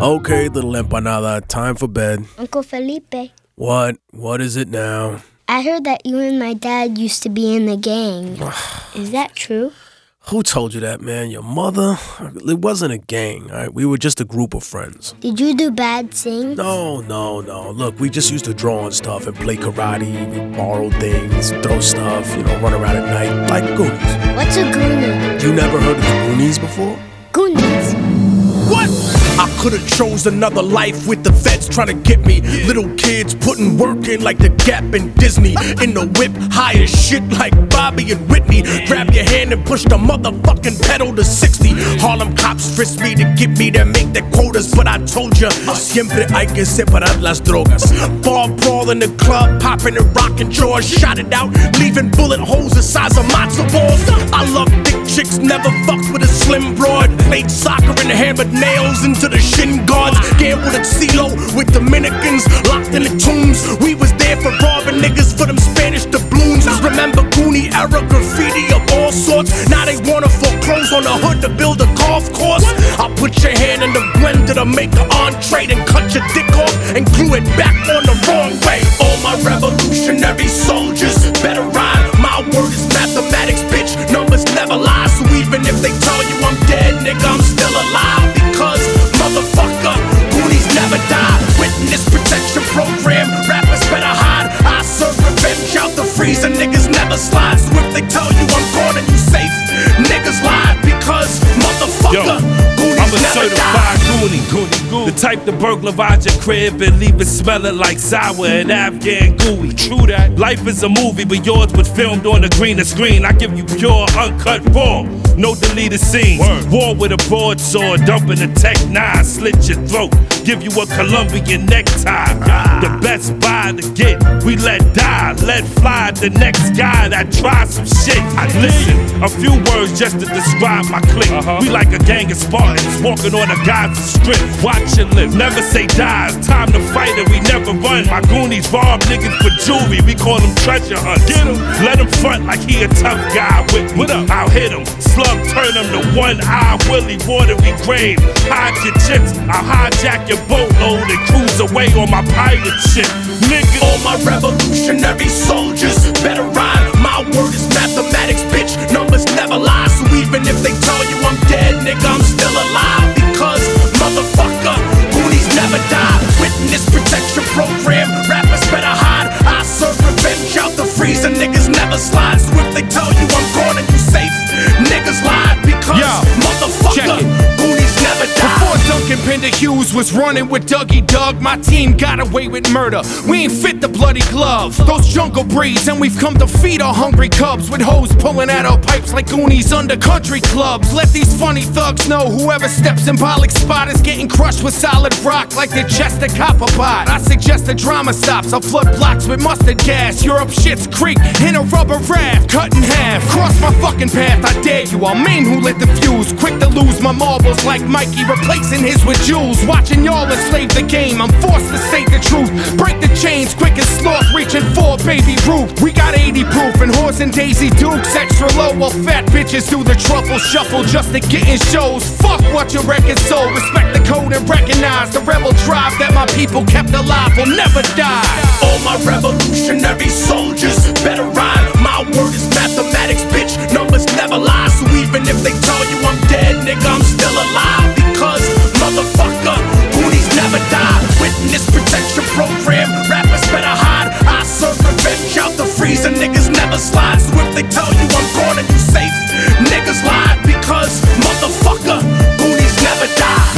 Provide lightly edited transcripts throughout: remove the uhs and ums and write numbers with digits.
Okay, little empanada, time for bed. Uncle Felipe. What? What is it now? I heard that you and my dad used to be in the gang. Is that true? Who told you that, man? Your mother? It wasn't a gang, all right? We were just a group of friends. Did you do bad things? No. Look, we just used to draw on stuff and play karate. We borrow things, throw stuff, run around at night, like Goonies. What's a Goonie? You never heard of the Goonies before? Goonies. What? I could've chose another life with the feds trying to get me. Little kids putting work in like the Gap and Disney. In the whip, high as shit like Bobby and Whitney. Grab your hand and push the motherfucking pedal to 60. Harlem cops frisk me to get me to make their quotas. But I told ya, siempre hay que separar las drogas. Bar brawl in the club, popping and rocking jaws. Shot it out, leaving bullet holes the size of matzo balls. I love thick chicks, never fucked with a slim broad. Played soccer and hammered nails into the shin guards. Gambled at CeeLo with Dominicans locked in the tombs. We was there for robbing niggas for them Spanish doubloons. Remember Goonie era graffiti of all sorts. Now they wanna foreclose on the hood to build a golf course. I'll put your hand in the blender to make an entree, and cut your dick off and glue it back on the wrong way. All my revolutionary soldiers better rhyme. My word is mathematics, bitch. Numbers never lie. So even if they tell you I'm dead, nigga, I'm still alive. Because motherfucker, Goonies never die. Witness protection program, rappers better hide. I serve revenge out the freezer, niggas never slide. So if they tell you I'm gone and you safe, niggas lie. Because motherfucker, Goonies I'm a never certified die. Goonie. The type to burglarize your crib and leave it smelling like sour and Afghan gooey. True that. Life is a movie, but yours was filmed on the greenest screen. I give you pure, uncut raw. No deleted scenes. War with a broadsword, dumping a Tech 9, slit your throat. Give you a Colombian necktie. The best buy to get, we let die. Let fly the next guy that tries some shit. Listen, a few words just to describe my clique. We like a gang of Spartans walking on a Gaza strip. Watch your lip, never say die. It's time to fight and we never run. My Goonies rob niggas for jewelry. We call them treasure hunters. Get him, let him front like he a tough guy with me. I'll hit him, slug turn him to one-eye Willie watery grave. Hide your chips, I'll hijack your boatload and cruise away on my pirate ship. Nigga, all my revolutionary soldiers better rhyme. My word is mathematics, bitch. Numbers never lie. So even if they tell you I'm dead, nigga, I'm still alive. Because motherfucker, Goonies never die. Witness protection program, rappers better hide. I serve revenge out the freezer, niggas never slide. So if they tell you I'm gone and you safe, niggas lie. Because motherfucker, Goonies never die. Before Duncan Pender Hughes was running with Dougie Doug, my team got away with murder. We ain't fit the bloody glove, those jungle breeds, and we've come to feed our hungry cubs with hoes pulling at our pipes like Goonies under country clubs. Let these funny thugs know whoever steps in Pollock's spot is getting crushed with solid rock like the chest of copper pot. I suggest the drama stops. I'll flood blocks with mustard gas. Europe Shit's Creek in a rubber raft, cut in half. Cross my fucking path, I dare you. I'll maim who lit the fuse. Quick to lose my marbles like Mikey, replacing his with jewels. Watching y'all enslave the game, I'm forced to state the truth. Break the chains quick as sloth reaching for Baby Ruth. We got 80 proof and Horse and Daisy Dukes extra low while fat bitches do the truffle shuffle just to get in shows. Fuck what your record sold. Respect the code and recognize the rebel tribe that my people kept alive will never die. All my revolutionary soldiers better rhyme. My word is mathematics, bitch. Numbers never lie. So even if they tell you I'm dead, nigga, I'm still alive. Because motherfucker, Goonies never die. Witness protection program, rappers better hide. I serve revenge out the freezer, niggas never slide. So if they tell you I'm gone and you safe, niggas lie. Because motherfucker, Goonies never die.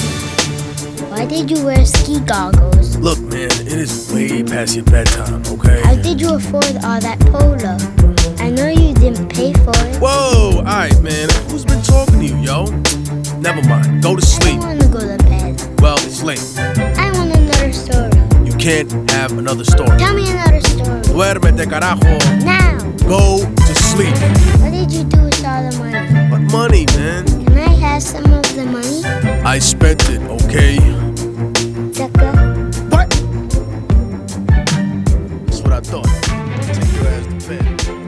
Why did you wear ski goggles? Look, man, it is way past your bedtime, okay? How did you afford all that polo? I know you didn't pay for it. Whoa, alright, man. Who's been talking to you, yo? Never mind. Go to sleep. I wanna go to bed. Well, it's late. I want another story. You can't have another story. Tell me another story. Duérmete, carajo. Now. Go to sleep. What did you do with all the money? What money, man? Can I have some of the money? I spent it, okay? Sucker. What? That's what I thought. Take your ass to bed.